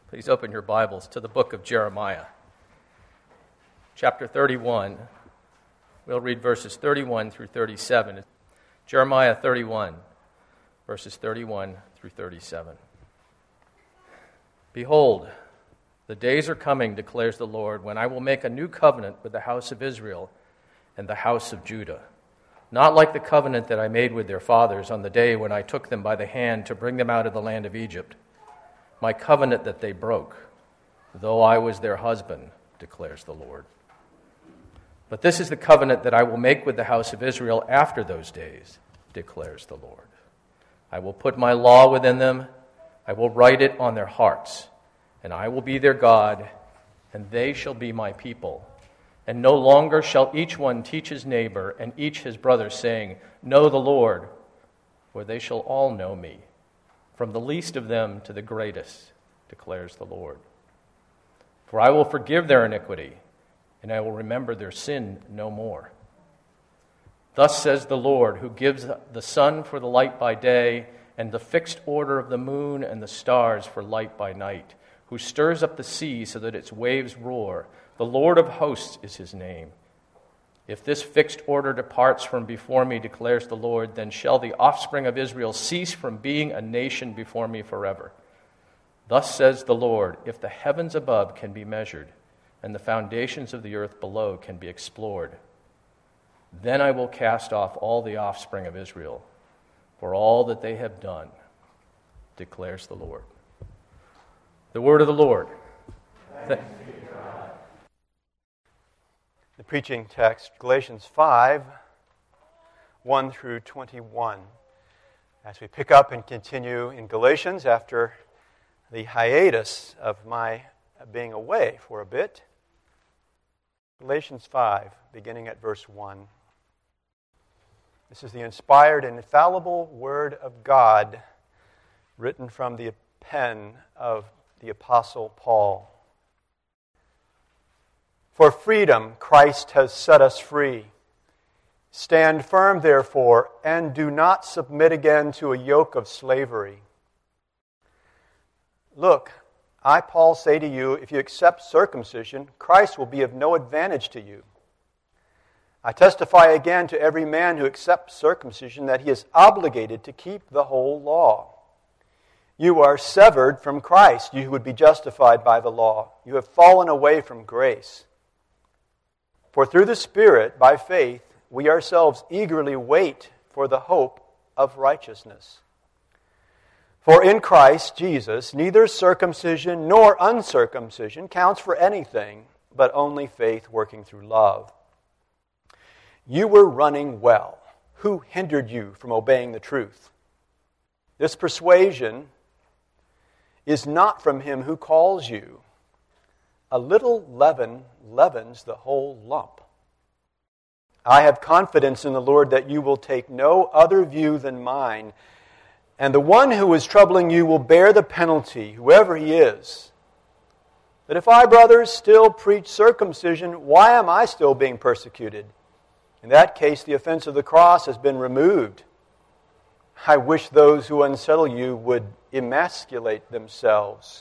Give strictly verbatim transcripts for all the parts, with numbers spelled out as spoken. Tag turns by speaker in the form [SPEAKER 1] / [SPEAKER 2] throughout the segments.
[SPEAKER 1] Please open your Bibles to the book of Jeremiah, chapter thirty-one. We'll read verses thirty-one through thirty-seven. Jeremiah thirty-one, verses thirty-one through thirty-seven. Behold, the days are coming, declares the Lord, when I will make a new covenant with the house of Israel and the house of Judah, not like the covenant that I made with their fathers on the day when I took them by the hand to bring them out of the land of Egypt, my covenant that they broke, though I was their husband, declares the Lord. But this is the covenant that I will make with the house of Israel after those days, declares the Lord. I will put my law within them, I will write it on their hearts, and I will be their God, and they shall be my people. And no longer shall each one teach his neighbor and each his brother, saying, Know the Lord, for they shall all know me, from the least of them to the greatest, declares the Lord. For I will forgive their iniquity, and I will remember their sin no more. Thus says the Lord, who gives the sun for the light by day, and the fixed order of the moon and the stars for light by night, who stirs up the sea so that its waves roar. The Lord of hosts is his name. If this fixed order departs from before me, declares the Lord, then shall the offspring of Israel cease from being a nation before me forever. Thus says the Lord, if the heavens above can be measured, and the foundations of the earth below can be explored, then I will cast off all the offspring of Israel for all that they have done, declares the Lord. The word of the Lord. Th-
[SPEAKER 2] The preaching text, Galatians five, one through twenty-one. As we pick up and continue in Galatians after the hiatus of my being away for a bit. Galatians five, beginning at verse one. This is the inspired and infallible Word of God, written from the pen of the Apostle Paul. For freedom Christ has set us free. Stand firm, therefore, and do not submit again to a yoke of slavery. Look, I, Paul, say to you, if you accept circumcision, Christ will be of no advantage to you. I testify again to every man who accepts circumcision that he is obligated to keep the whole law. You are severed from Christ, you who would be justified by the law. You have fallen away from grace. For through the Spirit, by faith, we ourselves eagerly wait for the hope of righteousness. For in Christ Jesus, neither circumcision nor uncircumcision counts for anything, but only faith working through love. You were running well. Who hindered you from obeying the truth? This persuasion is not from him who calls you. A little leaven leavens the whole lump. I have confidence in the Lord that you will take no other view than mine, and the one who is troubling you will bear the penalty, whoever he is. But if I, brothers, still preach circumcision, why am I still being persecuted? In that case, the offense of the cross has been removed. I wish those who unsettle you would emasculate themselves.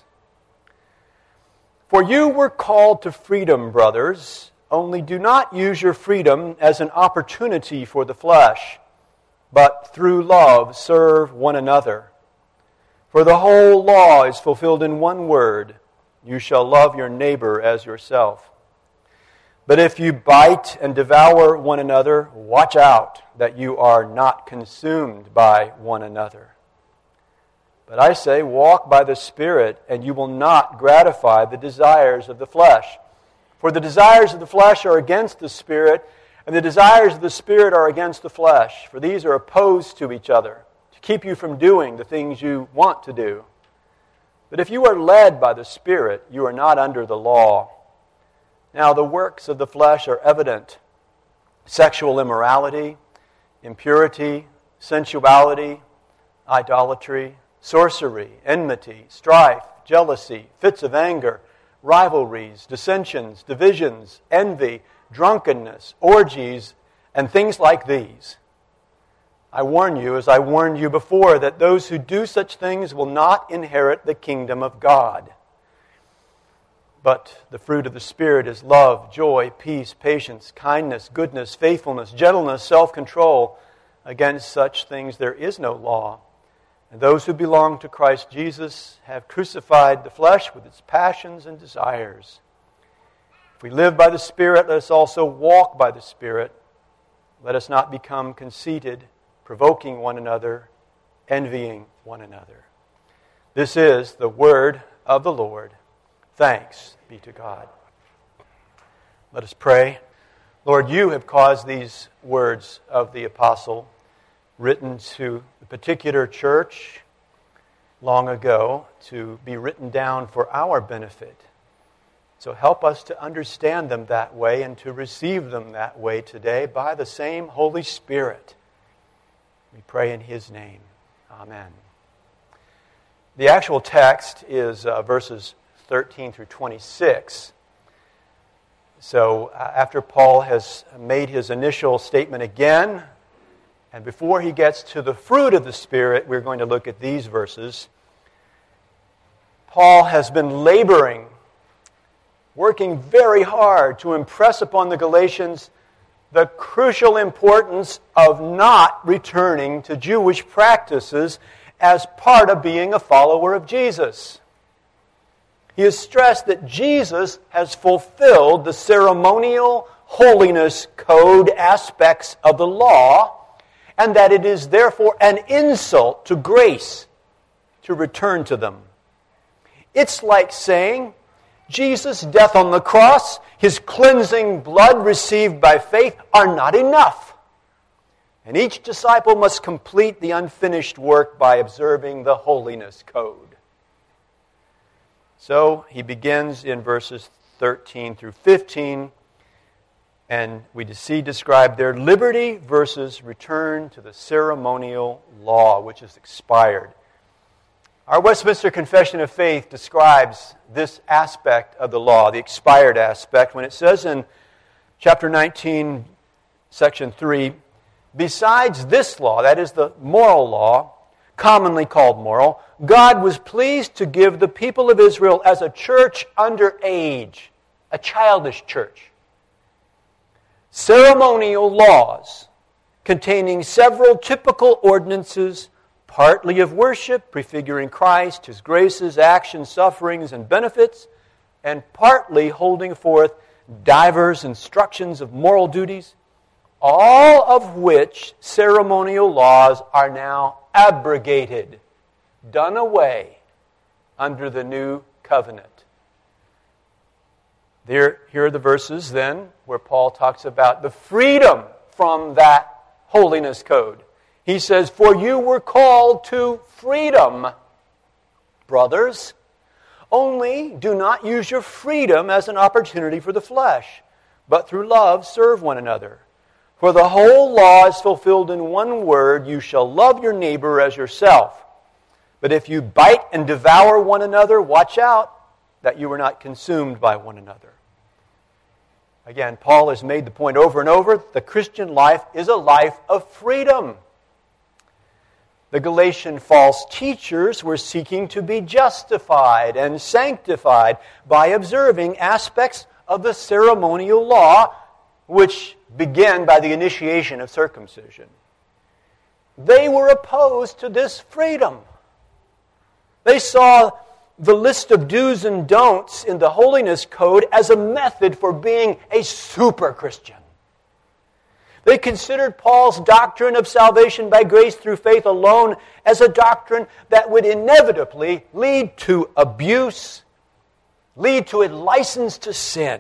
[SPEAKER 2] For you were called to freedom, brothers, only do not use your freedom as an opportunity for the flesh, but through love serve one another. For the whole law is fulfilled in one word, you shall love your neighbor as yourself. But if you bite and devour one another, watch out that you are not consumed by one another. But I say, walk by the Spirit, and you will not gratify the desires of the flesh. For the desires of the flesh are against the Spirit, and the desires of the Spirit are against the flesh. For these are opposed to each other, to keep you from doing the things you want to do. But if you are led by the Spirit, you are not under the law. Now the works of the flesh are evident: sexual immorality, impurity, sensuality, idolatry, sorcery, enmity, strife, jealousy, fits of anger, rivalries, dissensions, divisions, envy, drunkenness, orgies, and things like these. I warn you, as I warned you before, that those who do such things will not inherit the kingdom of God. But the fruit of the Spirit is love, joy, peace, patience, kindness, goodness, faithfulness, gentleness, self-control. Against such things there is no law. And those who belong to Christ Jesus have crucified the flesh with its passions and desires. If we live by the Spirit, let us also walk by the Spirit. Let us not become conceited, provoking one another, envying one another. This is the word of the Lord. Thanks be to God. Let us pray. Lord, you have caused these words of the apostle, written to the particular church long ago, to be written down for our benefit. So help us to understand them that way and to receive them that way today by the same Holy Spirit. We pray in His name. Amen. The actual text is uh, verses thirteen through twenty-six. So uh, after Paul has made his initial statement again, and before he gets to the fruit of the Spirit, we're going to look at these verses. Paul has been laboring, working very hard to impress upon the Galatians the crucial importance of not returning to Jewish practices as part of being a follower of Jesus. He has stressed that Jesus has fulfilled the ceremonial holiness code aspects of the law, and that it is therefore an insult to grace to return to them. It's like saying Jesus' death on the cross, His cleansing blood received by faith are not enough. And each disciple must complete the unfinished work by observing the holiness code. So he begins in verses thirteen through fifteen, and we see described their liberty versus return to the ceremonial law, which is expired. Our Westminster Confession of Faith describes this aspect of the law, the expired aspect, when it says in chapter nineteen, section three, besides this law, that is the moral law, commonly called moral, God was pleased to give the people of Israel as a church under age, a childish church, ceremonial laws containing several typical ordinances, partly of worship, prefiguring Christ, His graces, actions, sufferings, and benefits, and partly holding forth divers instructions of moral duties, all of which ceremonial laws are now abrogated, done away under the new covenant. There, here are the verses then where Paul talks about the freedom from that holiness code. He says, "For you were called to freedom, brothers. Only do not use your freedom as an opportunity for the flesh, but through love serve one another. For the whole law is fulfilled in one word, you shall love your neighbor as yourself. But if you bite and devour one another, watch out that you are not consumed by one another." Again, Paul has made the point over and over, the Christian life is a life of freedom. The Galatian false teachers were seeking to be justified and sanctified by observing aspects of the ceremonial law, which began by the initiation of circumcision. They were opposed to this freedom. They saw the list of do's and don'ts in the holiness code as a method for being a super Christian. They considered Paul's doctrine of salvation by grace through faith alone as a doctrine that would inevitably lead to abuse, lead to a license to sin.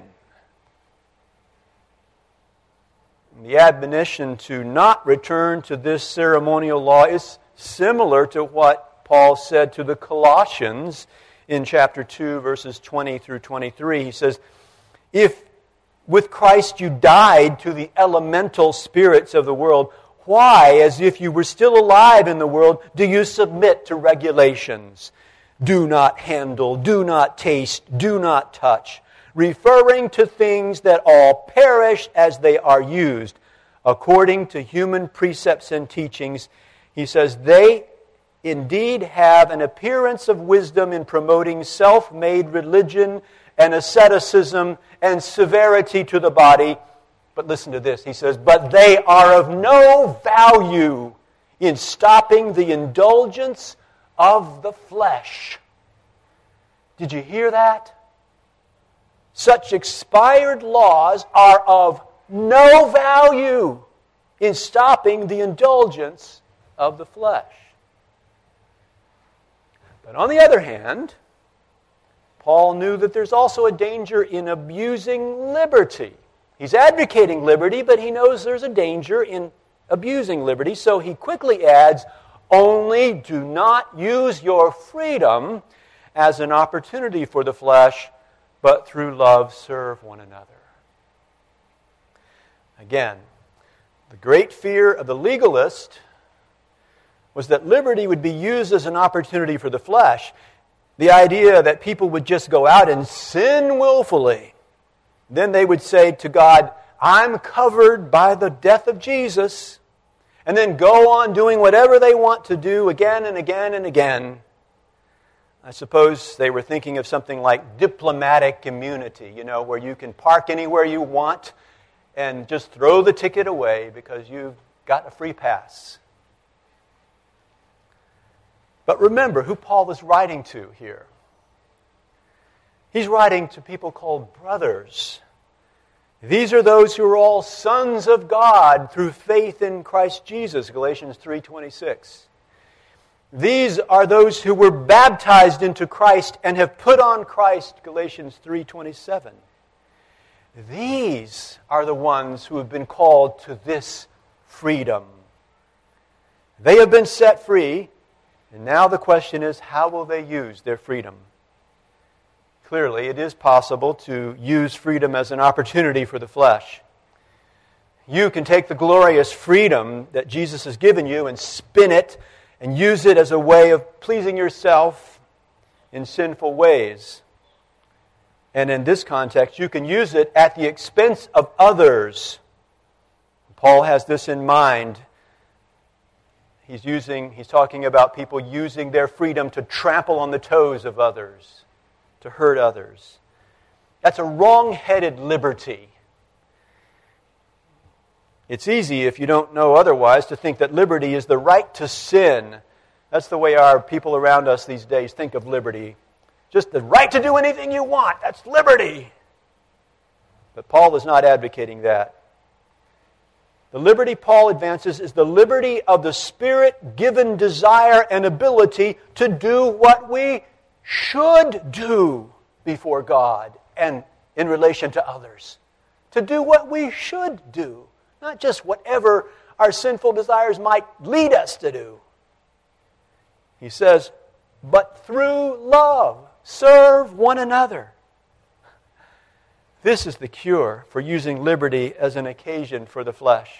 [SPEAKER 2] The admonition to not return to this ceremonial law is similar to what Paul said to the Colossians in chapter two, verses twenty through twenty-three. He says, "If with Christ you died to the elemental spirits of the world, why, as if you were still alive in the world, do you submit to regulations? Do not handle, do not taste, do not touch, referring to things that all perish as they are used, according to human precepts and teachings." He says, "They indeed have an appearance of wisdom in promoting self-made religion and asceticism and severity to the body. But listen to this. He says, but they are of no value in stopping the indulgence of the flesh. Did you hear that? Such expired laws are of no value in stopping the indulgence of the flesh. But on the other hand, Paul knew that there's also a danger in abusing liberty. He's advocating liberty, but he knows there's a danger in abusing liberty, so he quickly adds, only do not use your freedom as an opportunity for the flesh, but through love serve one another. Again, the great fear of the legalist was that liberty would be used as an opportunity for the flesh. The idea that people would just go out and sin willfully. Then they would say to God, I'm covered by the death of Jesus, and then go on doing whatever they want to do again and again and again. I suppose they were thinking of something like diplomatic immunity, you know, where you can park anywhere you want and just throw the ticket away because you've got a free pass. But remember who Paul is writing to here. He's writing to people called brothers. These are those who are all sons of God through faith in Christ Jesus, Galatians three twenty-six. These are those who were baptized into Christ and have put on Christ, Galatians three twenty-seven. These are the ones who have been called to this freedom. They have been set free, and now the question is, how will they use their freedom? Clearly, it is possible to use freedom as an opportunity for the flesh. You can take the glorious freedom that Jesus has given you and spin it and use it as a way of pleasing yourself in sinful ways. And in this context, you can use it at the expense of others. Paul has this in mind. He's using, he's talking about people using their freedom to trample on the toes of others, to hurt others. That's a wrong-headed liberty. It's easy, if you don't know otherwise, to think that liberty is the right to sin. That's the way our people around us these days think of liberty. Just the right to do anything you want. That's liberty. But Paul is not advocating that. The liberty Paul advances is the liberty of the Spirit-given desire and ability to do what we should do before God and in relation to others. To do what we should do. Not just whatever our sinful desires might lead us to do. He says, but through love, serve one another. This is the cure for using liberty as an occasion for the flesh.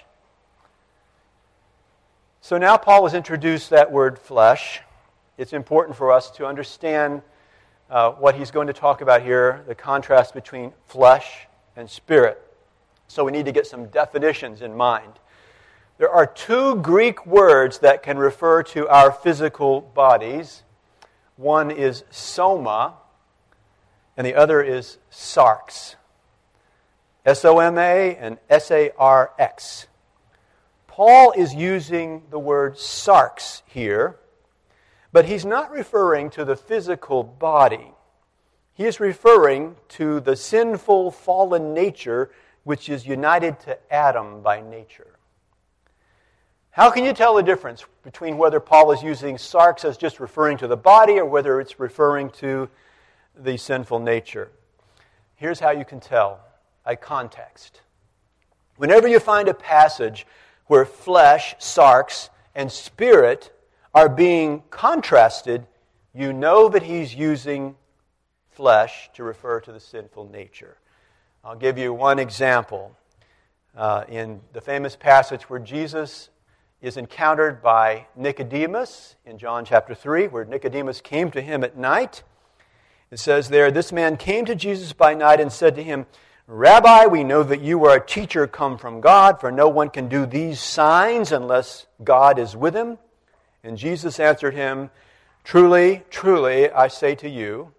[SPEAKER 2] So now Paul has introduced that word flesh. It's important for us to understand uh, what he's going to talk about here, the contrast between flesh and spirit. So we need to get some definitions in mind. There are two Greek words that can refer to our physical bodies. One is soma, and the other is sarx. S O M A and S A R X. Paul is using the word sarx here, but he's not referring to the physical body. He is referring to the sinful, fallen nature which is united to Adam by nature. How can you tell the difference between whether Paul is using sarx as just referring to the body or whether it's referring to the sinful nature? Here's how you can tell. A context. Whenever you find a passage where flesh, sarx, and spirit are being contrasted, you know that he's using flesh to refer to the sinful nature. I'll give you one example. Uh, in the famous passage where Jesus is encountered by Nicodemus in John chapter three, where Nicodemus came to him at night. It says there, this man came to Jesus by night and said to him, Rabbi, we know that you are a teacher come from God, for no one can do these signs unless God is with him. And Jesus answered him, Truly, truly, I say to you,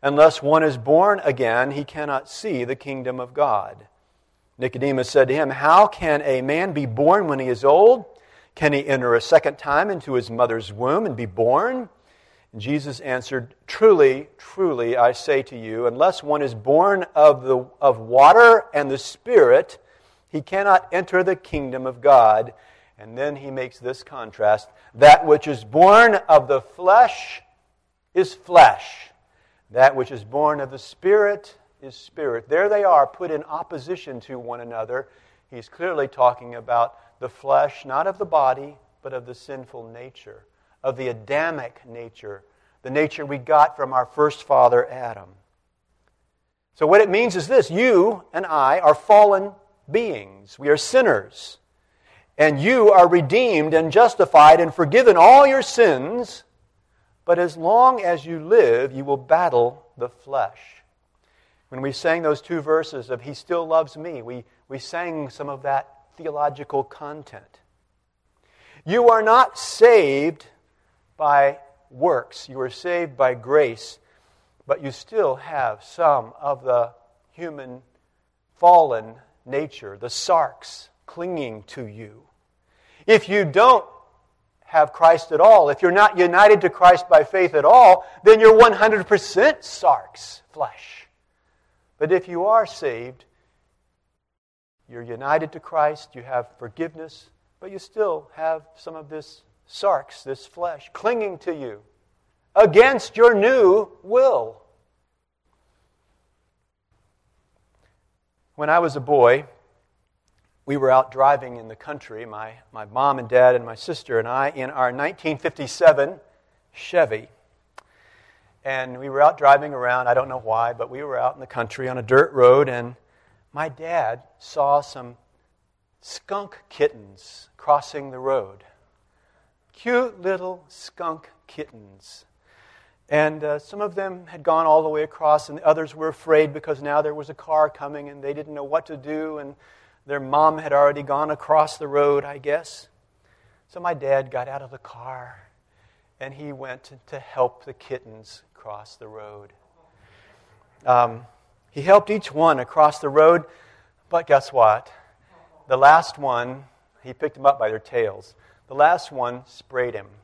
[SPEAKER 2] Unless one is born again, he cannot see the kingdom of God. Nicodemus said to him, how can a man be born when he is old? Can he enter a second time into his mother's womb and be born? And Jesus answered, truly, truly, I say to you, unless one is born of the of water and the Spirit, he cannot enter the kingdom of God. And then he makes this contrast. That which is born of the flesh is flesh. That which is born of the Spirit is spirit. There they are, put in opposition to one another. He's clearly talking about the flesh, not of the body, but of the sinful nature, of the Adamic nature, the nature we got from our first father, Adam. So what it means is this: you and I are fallen beings. We are sinners. And you are redeemed and justified and forgiven all your sins. But as long as you live, you will battle the flesh. When we sang those two verses of He Still Loves Me, we, we sang some of that theological content. You are not saved by works. You are saved by grace. But you still have some of the human fallen nature, the sarx, clinging to you. If you don't have Christ at all, if you're not united to Christ by faith at all, then you're one hundred percent sarx, flesh. But if you are saved, you're united to Christ, you have forgiveness, but you still have some of this sarx, this flesh, clinging to you against your new will. When I was a boy, we were out driving in the country, my, my mom and dad and my sister and I, in our nineteen fifty-seven Chevy. And we were out driving around, I don't know why, but we were out in the country on a dirt road, and my dad saw some skunk kittens crossing the road. Cute little skunk kittens. And uh, some of them had gone all the way across, and the others were afraid because now there was a car coming, and they didn't know what to do, and their mom had already gone across the road, I guess. So my dad got out of the car, and he went to help the kittens cross the road. Um, he helped each one across the road, but guess what? The last one, he picked them up by their tails. The last one sprayed him.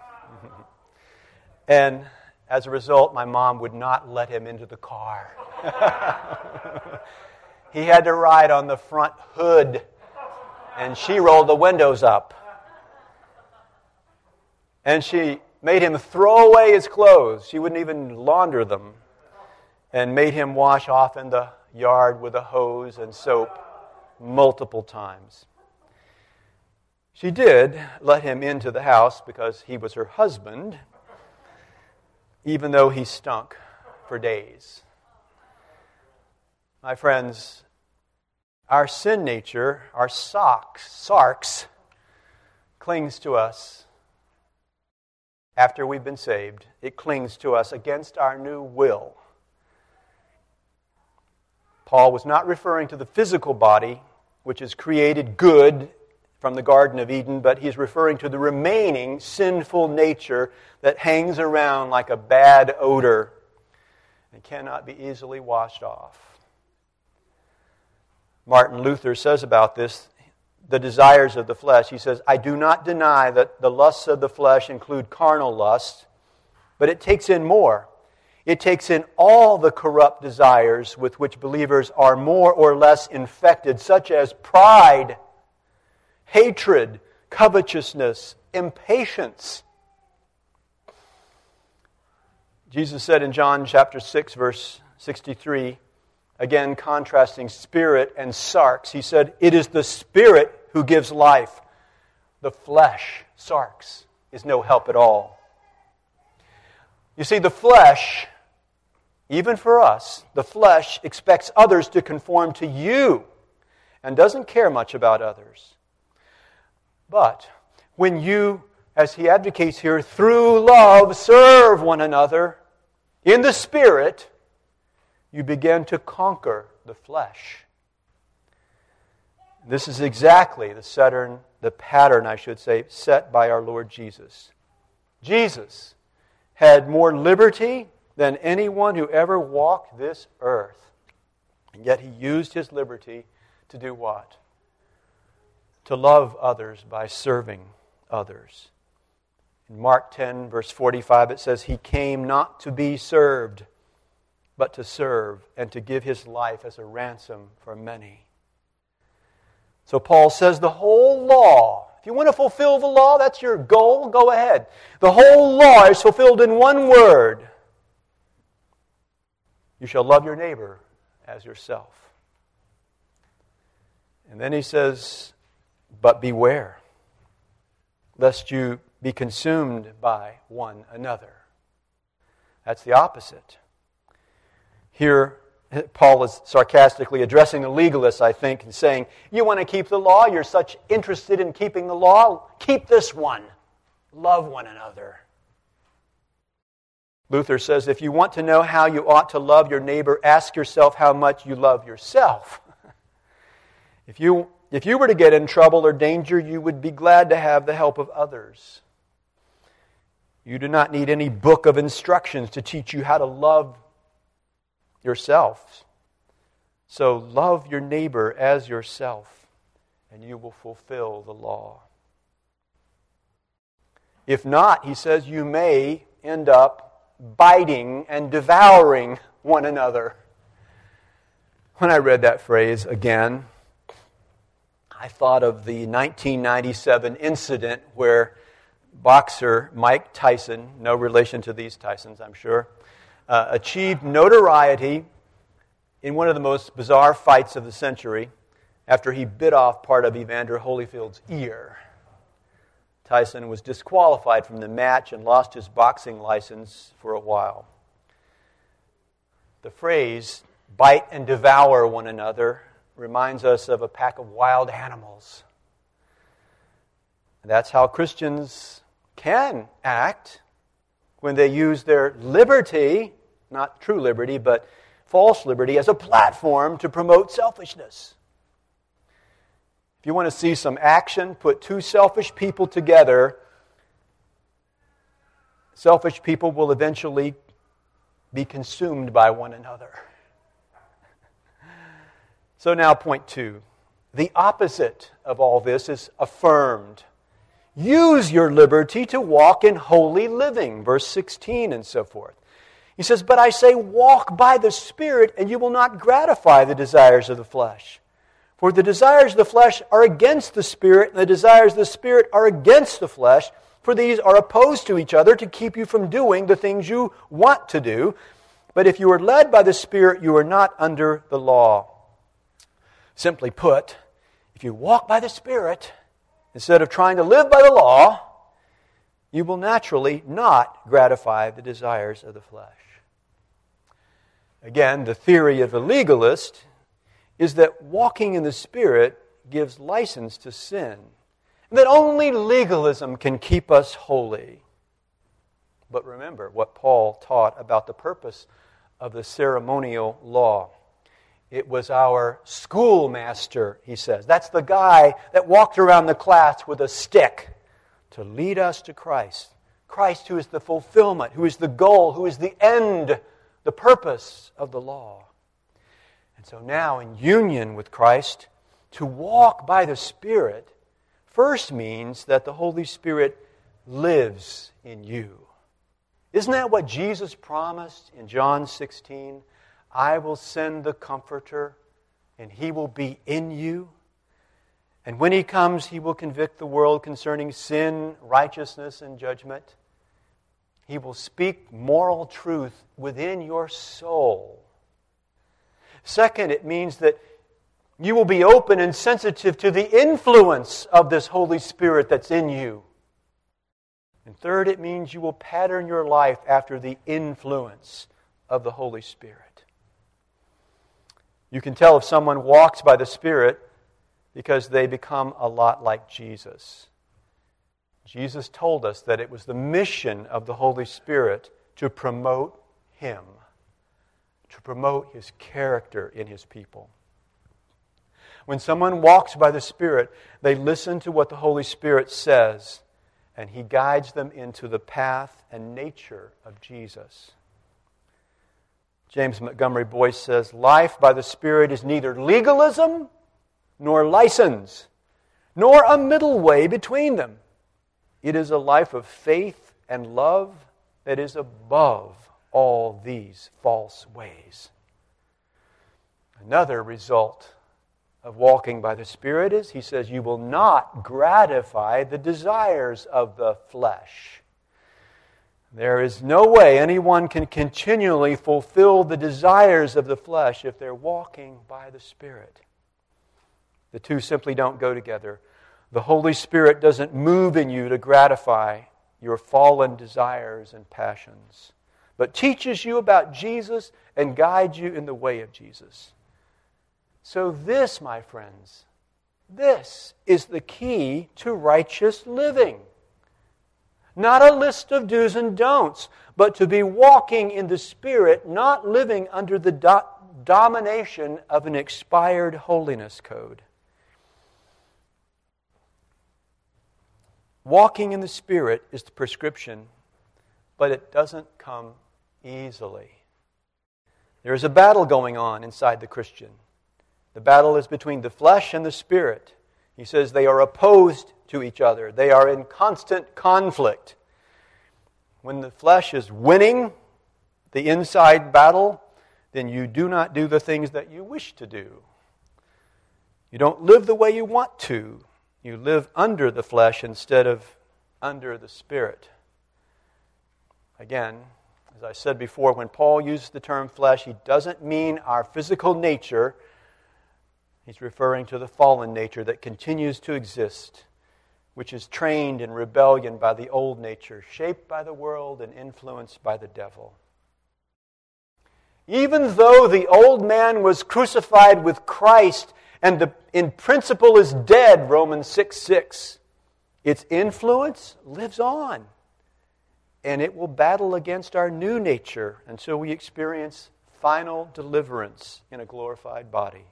[SPEAKER 2] And as a result, my mom would not let him into the car. He had to ride on the front hood, and she rolled the windows up. And she made him throw away his clothes. She wouldn't even launder them, and made him wash off in the yard with a hose and soap multiple times. She did let him into the house because he was her husband, even though he stunk for days. My friends, our sin nature, our socks, sarx, clings to us after we've been saved. It clings to us against our new will. Paul was not referring to the physical body, which is created good from the Garden of Eden, but he's referring to the remaining sinful nature that hangs around like a bad odor and cannot be easily washed off. Martin Luther says about this, the desires of the flesh. He says, I do not deny that the lusts of the flesh include carnal lusts, but it takes in more. It takes in all the corrupt desires with which believers are more or less infected, such as pride, hatred, covetousness, impatience. Jesus said in John chapter six, verse sixty-three, again contrasting spirit and sarx, he said, it is the spirit who gives life. The flesh, sarx, is no help at all. You see, the flesh, even for us, the flesh expects others to conform to you and doesn't care much about others. But when you, as he advocates here, through love serve one another in the Spirit, you begin to conquer the flesh. This is exactly the pattern, the pattern, I should say, set by our Lord Jesus. Jesus had more liberty than anyone who ever walked this earth. And yet he used his liberty to do what? To love others by serving others. In Mark ten, verse forty-five, it says, He came not to be served, but to serve and to give His life as a ransom for many. So Paul says the whole law, if you want to fulfill the law, that's your goal, go ahead. The whole law is fulfilled in one word. You shall love your neighbor as yourself. And then he says, but beware, lest you be consumed by one another. That's the opposite. Here, Paul is sarcastically addressing the legalists, I think, and saying, you want to keep the law? You're such interested in keeping the law? Keep this one. Love one another. Luther says, if you want to know how you ought to love your neighbor, ask yourself how much you love yourself. If you, if you were to get in trouble or danger, you would be glad to have the help of others. You do not need any book of instructions to teach you how to love yourself. So love your neighbor as yourself, and you will fulfill the law. If not, he says, you may end up biting and devouring one another. When I read that phrase again, I thought of the nineteen ninety-seven incident where boxer Mike Tyson, no relation to these Tysons, I'm sure, uh, achieved notoriety in one of the most bizarre fights of the century after he bit off part of Evander Holyfield's ear. Tyson was disqualified from the match and lost his boxing license for a while. The phrase, bite and devour one another, reminds us of a pack of wild animals. And that's how Christians can act when they use their liberty, not true liberty, but false liberty, as a platform to promote selfishness. If you want to see some action, put two selfish people together. Selfish people will eventually be consumed by one another. So now point two. The opposite of all this is affirmed. Use your liberty to walk in holy living, verse sixteen and so forth. He says, but I say walk by the Spirit, and you will not gratify the desires of the flesh. For the desires of the flesh are against the Spirit, and the desires of the Spirit are against the flesh, for these are opposed to each other to keep you from doing the things you want to do. But if you are led by the Spirit, you are not under the law. Simply put, if you walk by the Spirit, instead of trying to live by the law, you will naturally not gratify the desires of the flesh. Again, the theory of the legalist is that walking in the Spirit gives license to sin, and that only legalism can keep us holy. But remember what Paul taught about the purpose of the ceremonial law. It was our schoolmaster, he says. That's the guy that walked around the class with a stick to lead us to Christ. Christ, who is the fulfillment, who is the goal, who is the end, the purpose of the law. And so now, in union with Christ, to walk by the Spirit first means that the Holy Spirit lives in you. Isn't that what Jesus promised in John sixteen? I will send the Comforter, and He will be in you. And when He comes, He will convict the world concerning sin, righteousness, and judgment. He will speak moral truth within your soul. Second, it means that you will be open and sensitive to the influence of this Holy Spirit that's in you. And third, it means you will pattern your life after the influence of the Holy Spirit. You can tell if someone walks by the Spirit because they become a lot like Jesus. Jesus told us that it was the mission of the Holy Spirit to promote Him, to promote His character in His people. When someone walks by the Spirit, they listen to what the Holy Spirit says, and He guides them into the path and nature of Jesus. James Montgomery Boyce says, life by the Spirit is neither legalism nor license, nor a middle way between them. It is a life of faith and love that is above all these false ways. Another result of walking by the Spirit is, he says, you will not gratify the desires of the flesh. There is no way anyone can continually fulfill the desires of the flesh if they're walking by the Spirit. The two simply don't go together. The Holy Spirit doesn't move in you to gratify your fallen desires and passions, but teaches you about Jesus and guides you in the way of Jesus. So this, my friends, this is the key to righteous living. Not a list of do's and don'ts, but to be walking in the Spirit, not living under the do- domination of an expired holiness code. Walking in the Spirit is the prescription, but it doesn't come easily. There is a battle going on inside the Christian. The battle is between the flesh and the Spirit. He says they are opposed to each other. They are in constant conflict. When the flesh is winning the inside battle, then you do not do the things that you wish to do. You don't live the way you want to. You live under the flesh instead of under the Spirit. Again, as I said before, when Paul uses the term flesh, he doesn't mean our physical nature. He's referring to the fallen nature that continues to exist, which is trained in rebellion by the old nature, shaped by the world and influenced by the devil. Even though the old man was crucified with Christ and the, in principle is dead, Romans six six, its influence lives on. And it will battle against our new nature until we experience final deliverance in a glorified body.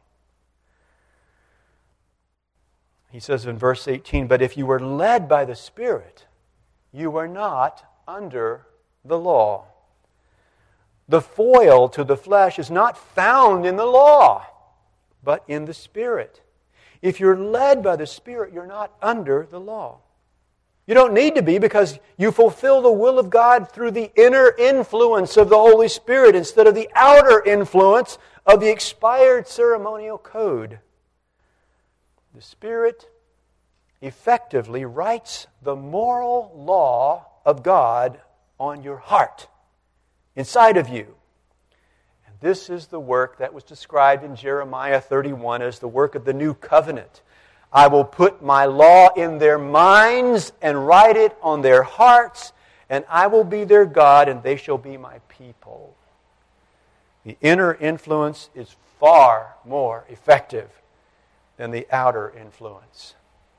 [SPEAKER 2] He says in verse eighteen, but if you were led by the Spirit, you are not under the law. The foil to the flesh is not found in the law, but in the Spirit. If you're led by the Spirit, you're not under the law. You don't need to be, because you fulfill the will of God through the inner influence of the Holy Spirit instead of the outer influence of the expired ceremonial code. The Spirit effectively writes the moral law of God on your heart, inside of you. And this is the work that was described in Jeremiah thirty-one as the work of the new covenant. I will put my law in their minds and write it on their hearts, and I will be their God, and they shall be my people. The inner influence is far more effective than the outer influence.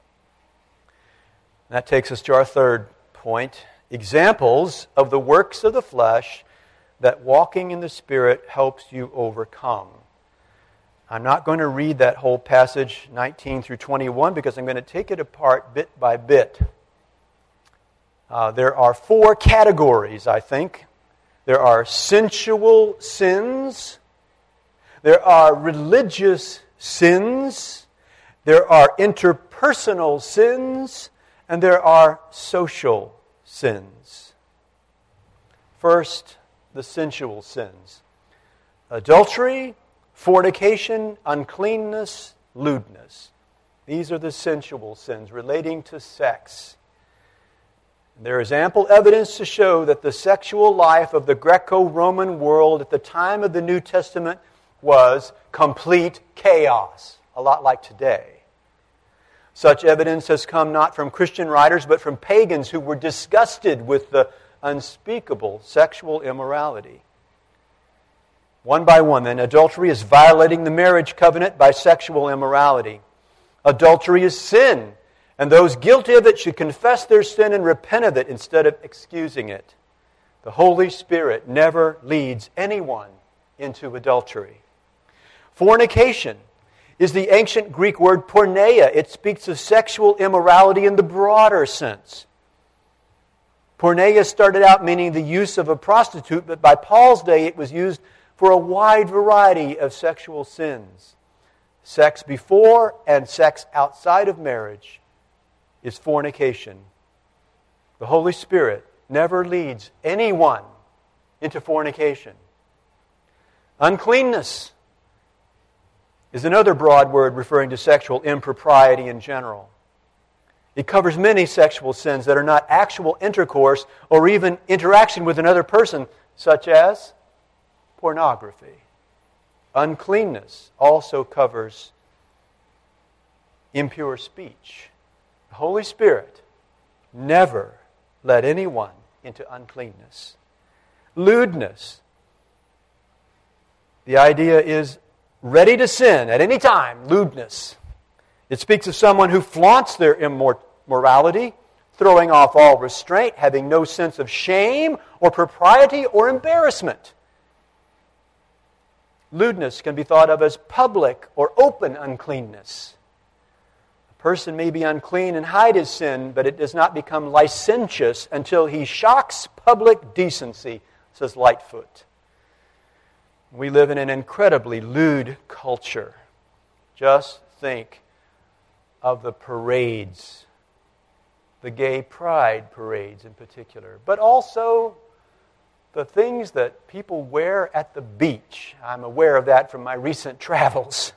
[SPEAKER 2] That takes us to our third point. Examples of the works of the flesh that walking in the Spirit helps you overcome. I'm not going to read that whole passage, nineteen through twenty-one, because I'm going to take it apart bit by bit. Uh, there are four categories, I think. There are sensual sins. There are religious sins. There are interpersonal sins. And there are social sins. First, the sensual sins. Adultery, fornication, uncleanness, lewdness. These are the sensual sins relating to sex. There is ample evidence to show that the sexual life of the Greco-Roman world at the time of the New Testament was complete chaos, a lot like today. Such evidence has come not from Christian writers, but from pagans who were disgusted with the unspeakable sexual immorality. One by one, then, adultery is violating the marriage covenant by sexual immorality. Adultery is sin, and those guilty of it should confess their sin and repent of it instead of excusing it. The Holy Spirit never leads anyone into adultery. Fornication is the ancient Greek word porneia. It speaks of sexual immorality in the broader sense. Porneia started out meaning the use of a prostitute, but by Paul's day it was used for a wide variety of sexual sins. Sex before and sex outside of marriage is fornication. The Holy Spirit never leads anyone into fornication. Uncleanness is another broad word referring to sexual impropriety in general. It covers many sexual sins that are not actual intercourse or even interaction with another person, such as pornography. Uncleanness also covers impure speech. The Holy Spirit never led anyone into uncleanness. Lewdness. The idea is ready to sin at any time, lewdness. It speaks of someone who flaunts their immorality, throwing off all restraint, having no sense of shame or propriety or embarrassment. Lewdness can be thought of as public or open uncleanness. A person may be unclean and hide his sin, but it does not become licentious until he shocks public decency, says Lightfoot. We live in an incredibly lewd culture. Just think of the parades, the gay pride parades in particular, but also the things that people wear at the beach. I'm aware of that from my recent travels.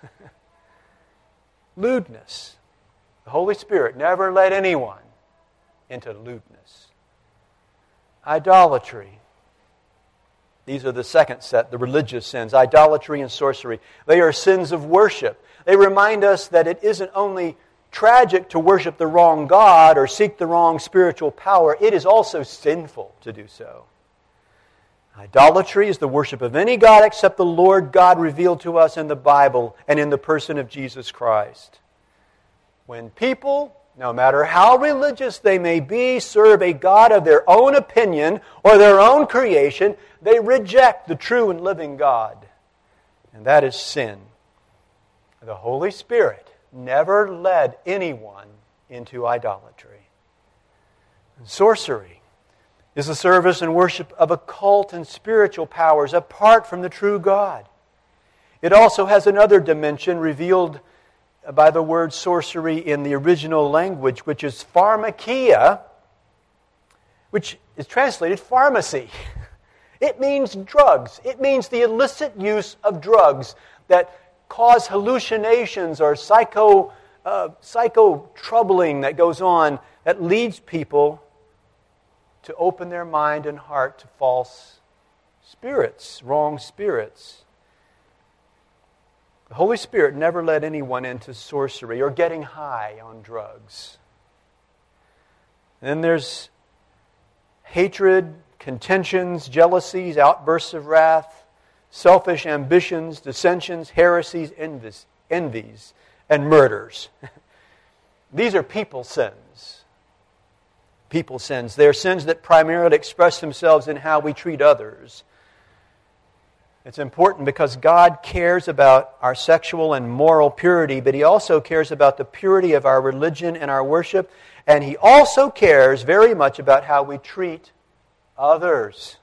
[SPEAKER 2] Lewdness. The Holy Spirit never led anyone into lewdness. Idolatry. These are the second set, the religious sins, idolatry and sorcery. They are sins of worship. They remind us that it isn't only tragic to worship the wrong God or seek the wrong spiritual power, it is also sinful to do so. Idolatry is the worship of any God except the Lord God revealed to us in the Bible and in the person of Jesus Christ. When people, no matter how religious they may be, serve a God of their own opinion or their own creation, they reject the true and living God. And that is sin. The Holy Spirit never led anyone into idolatry. And sorcery is the service and worship of occult and spiritual powers apart from the true God. It also has another dimension revealed by the word sorcery in the original language, which is pharmakia, which is translated pharmacy. It means drugs. It means the illicit use of drugs that cause hallucinations or psycho, uh, psycho troubling that goes on that leads people to open their mind and heart to false spirits, wrong spirits. The Holy Spirit never led anyone into sorcery or getting high on drugs. And then there's hatred, contentions, jealousies, outbursts of wrath, selfish ambitions, dissensions, heresies, envies, envies and murders. These are people sins. People sins. They're sins that primarily express themselves in how we treat others. It's important because God cares about our sexual and moral purity, but He also cares about the purity of our religion and our worship, and He also cares very much about how we treat others.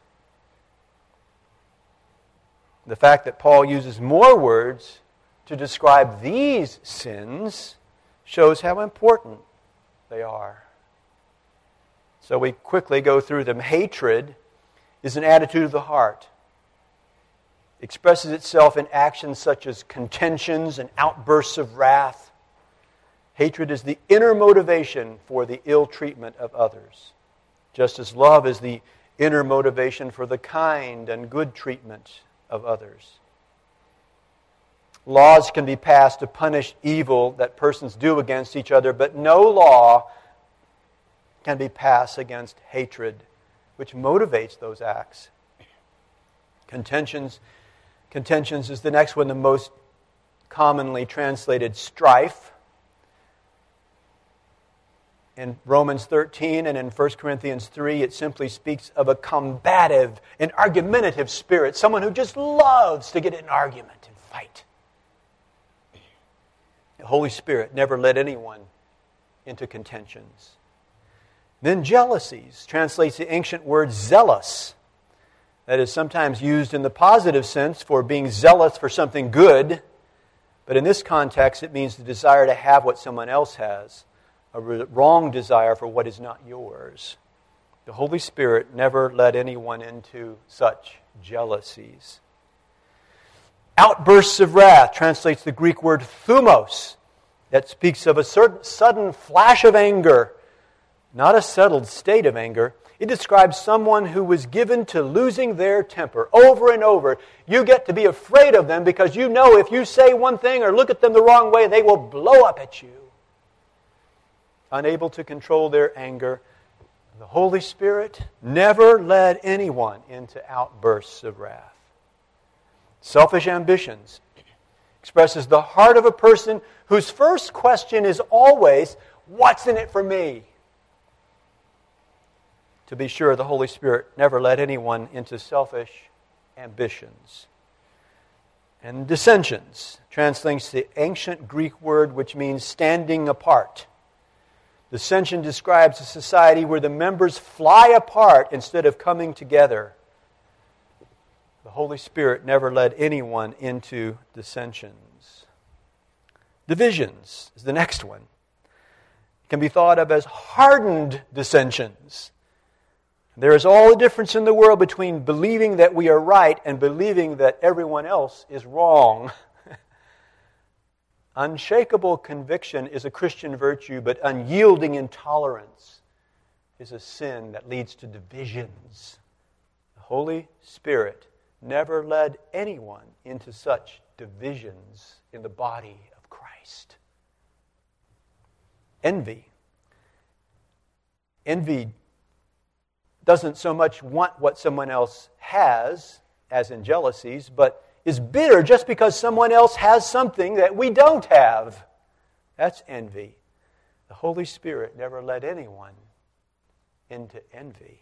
[SPEAKER 2] The fact that Paul uses more words to describe these sins shows how important they are. So we quickly go through them. Hatred is an attitude of the heart. It expresses itself in actions such as contentions and outbursts of wrath. Hatred is the inner motivation for the ill treatment of others, just as love is the inner motivation for the kind and good treatment of others. Laws can be passed to punish evil that persons do against each other, but no law can be passed against hatred, which motivates those acts. Contentions, contentions is the next one, the most commonly translated strife. In Romans thirteen and in First Corinthians three, it simply speaks of a combative, an argumentative spirit, someone who just loves to get in an argument and fight. The Holy Spirit never led anyone into contentions. Then jealousies translates the ancient word zealous. That is sometimes used in the positive sense for being zealous for something good, but in this context it means the desire to have what someone else has, a wrong desire for what is not yours. The Holy Spirit never led anyone into such jealousies. Outbursts of wrath translates the Greek word thumos, that speaks of a certain sudden flash of anger, not a settled state of anger. It describes someone who was given to losing their temper over and over. You get to be afraid of them because you know if you say one thing or look at them the wrong way, they will blow up at you. Unable to control their anger, the Holy Spirit never led anyone into outbursts of wrath. Selfish ambitions expresses the heart of a person whose first question is always, what's in it for me? To be sure, the Holy Spirit never led anyone into selfish ambitions. And dissensions translates the ancient Greek word which means standing apart. Dissension describes a society where the members fly apart instead of coming together. The Holy Spirit never led anyone into dissensions. Divisions is the next one. It can be thought of as hardened dissensions. There is all the difference in the world between believing that we are right and believing that everyone else is wrong. Unshakable conviction is a Christian virtue, but unyielding intolerance is a sin that leads to divisions. The Holy Spirit never led anyone into such divisions in the body of Christ. Envy. Envy doesn't so much want what someone else has, as in jealousies, but is bitter just because someone else has something that we don't have. That's envy. The Holy Spirit never led anyone into envy.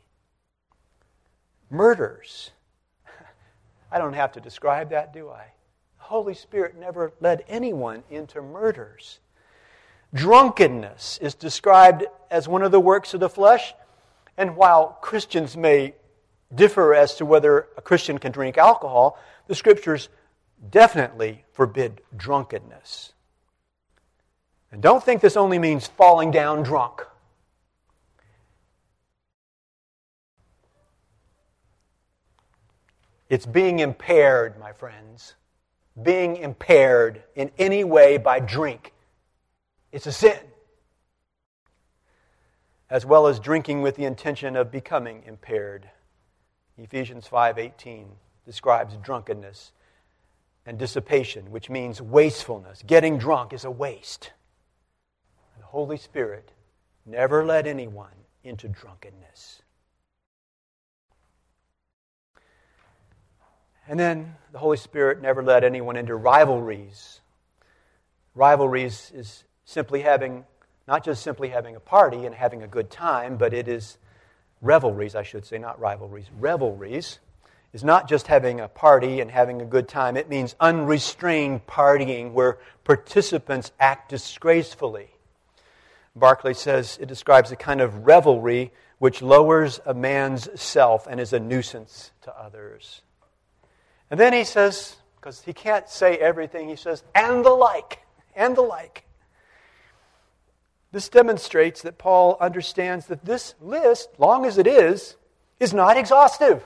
[SPEAKER 2] Murders. I don't have to describe that, do I? The Holy Spirit never led anyone into murders. Drunkenness is described as one of the works of the flesh. And while Christians may differ as to whether a Christian can drink alcohol, the Scriptures definitely forbid drunkenness. And don't think this only means falling down drunk. It's being impaired, my friends. Being impaired in any way by drink. It's a sin. As well as drinking with the intention of becoming impaired. Ephesians five eighteen describes drunkenness and dissipation, which means wastefulness. Getting drunk is a waste. The Holy Spirit never led anyone into drunkenness. And then the Holy Spirit never led anyone into rivalries. Rivalries is simply having, not just simply having a party and having a good time, but it is revelries, I should say, not rivalries. Revelries is not just having a party and having a good time. It means unrestrained partying where participants act disgracefully. Barclay says it describes a kind of revelry which lowers a man's self and is a nuisance to others. And then he says, because he can't say everything, he says, and the like, and the like. This demonstrates that Paul understands that this list, long as it is, is not exhaustive.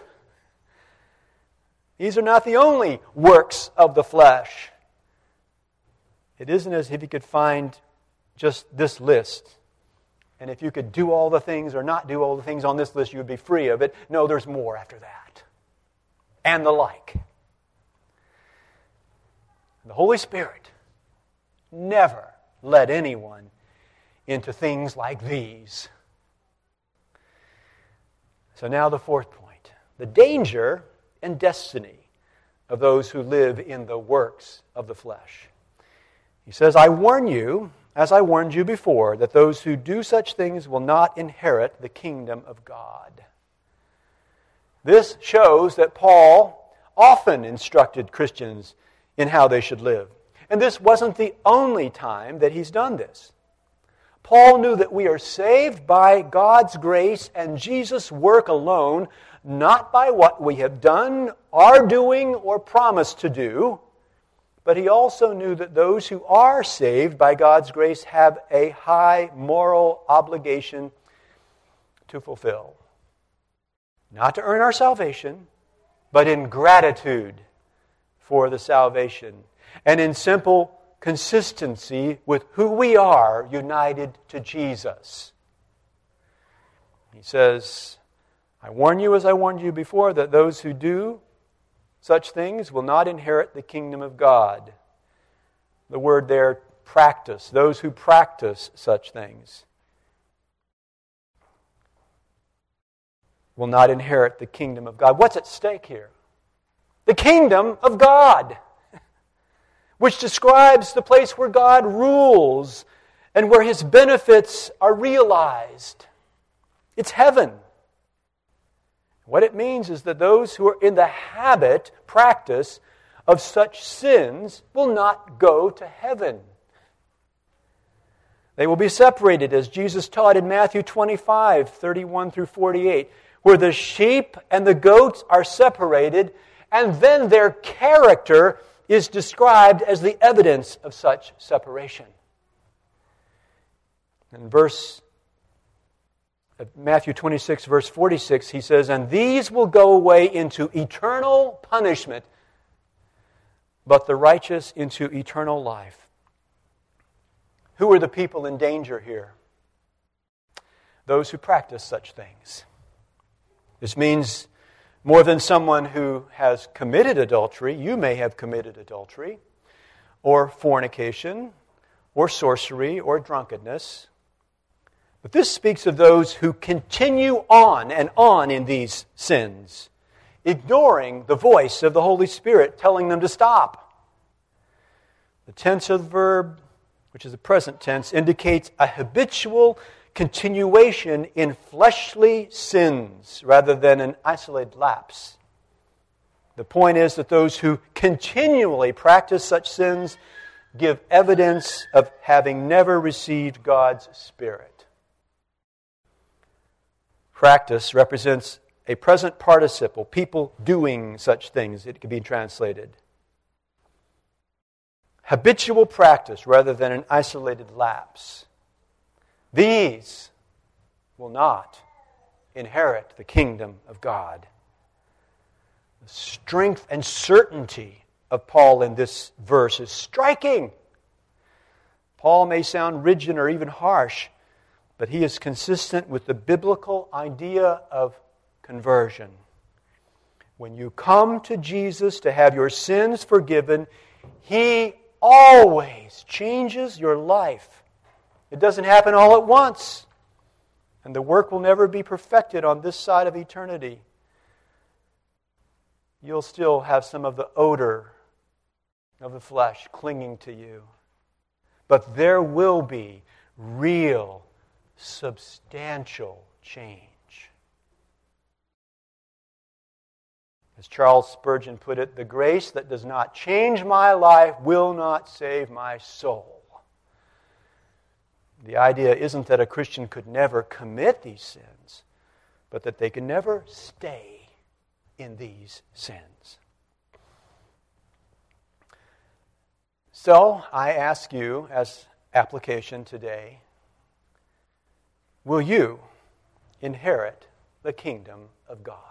[SPEAKER 2] These are not the only works of the flesh. It isn't as if you could find just this list. And if you could do all the things or not do all the things on this list, you would be free of it. No, there's more after that. And the like. The Holy Spirit never led anyone into things like these. So now the fourth point. The danger and destiny of those who live in the works of the flesh. He says, I warn you, as I warned you before, that those who do such things will not inherit the kingdom of God. This shows that Paul often instructed Christians in how they should live. And this wasn't the only time that he's done this. Paul knew that we are saved by God's grace and Jesus' work alone, not by what we have done, are doing, or promised to do, but he also knew that those who are saved by God's grace have a high moral obligation to fulfill. Not to earn our salvation, but in gratitude for the salvation, and in simple consistency with who we are united to Jesus. He says, I warn you, as I warned you before, that those who do such things will not inherit the kingdom of God. The word there, practice. Those who practice such things will not inherit the kingdom of God. What's at stake here? The kingdom of God, which describes the place where God rules and where His benefits are realized. It's heaven. What it means is that those who are in the habit, practice, of such sins will not go to heaven. They will be separated, as Jesus taught in Matthew twenty-five, thirty-one through forty-eight, where the sheep and the goats are separated, and then their character is described as the evidence of such separation. In verse Matthew twenty-six, verse forty-six, he says, and these will go away into eternal punishment, but the righteous into eternal life. Who are the people in danger here? Those who practice such things. This means more than someone who has committed adultery. You may have committed adultery, or fornication, or sorcery, or drunkenness. But this speaks of those who continue on and on in these sins, ignoring the voice of the Holy Spirit telling them to stop. The tense of the verb, which is the present tense, indicates a habitual continuation in fleshly sins rather than an isolated lapse. The point is that those who continually practice such sins give evidence of having never received God's Spirit. Practice represents a present participle, people doing such things, it can be translated. Habitual practice rather than an isolated lapse. These will not inherit the kingdom of God. The strength and certainty of Paul in this verse is striking. Paul may sound rigid or even harsh, but he is consistent with the biblical idea of conversion. When you come to Jesus to have your sins forgiven, He always changes your life. It doesn't happen all at once, and the work will never be perfected on this side of eternity. You'll still have some of the odor of the flesh clinging to you, but there will be real, substantial change. As Charles Spurgeon put it, the grace that does not change my life will not save my soul. The idea isn't that a Christian could never commit these sins, but that they can never stay in these sins. So, I ask you as application today, will you inherit the kingdom of God?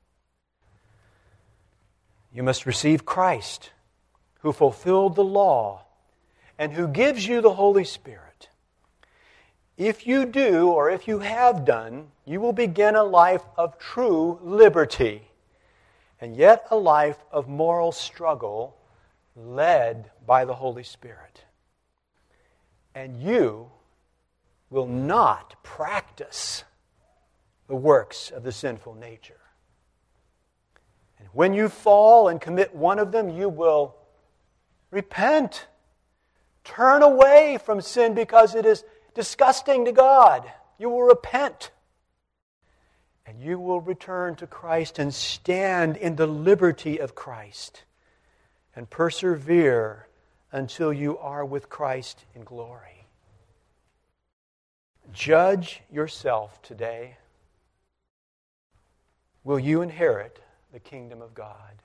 [SPEAKER 2] You must receive Christ, who fulfilled the law and who gives you the Holy Spirit. If you do, or if you have done, you will begin a life of true liberty, and yet a life of moral struggle led by the Holy Spirit. And you will not practice the works of the sinful nature. And when you fall and commit one of them, you will repent. Turn away from sin because it is disgusting to God. You will repent. And you will return to Christ and stand in the liberty of Christ and persevere until you are with Christ in glory. Judge yourself today. will you inherit the kingdom of God.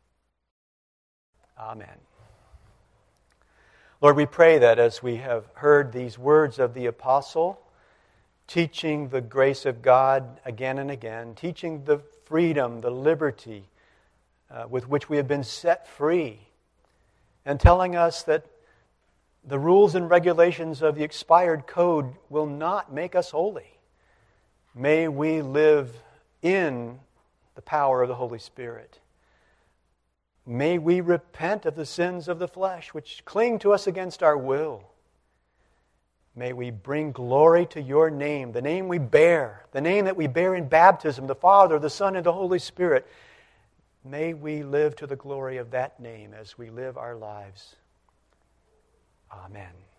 [SPEAKER 2] Amen. Lord, we pray that as we have heard these words of the apostle, teaching the grace of God again and again, teaching the freedom, the liberty uh, with which we have been set free, and telling us that the rules and regulations of the expired code will not make us holy. May we live in the power of the Holy Spirit. May we repent of the sins of the flesh which cling to us against our will. May we bring glory to your name, the name we bear, the name that we bear in baptism, the Father, the Son, and the Holy Spirit. May we live to the glory of that name as we live our lives. Amen.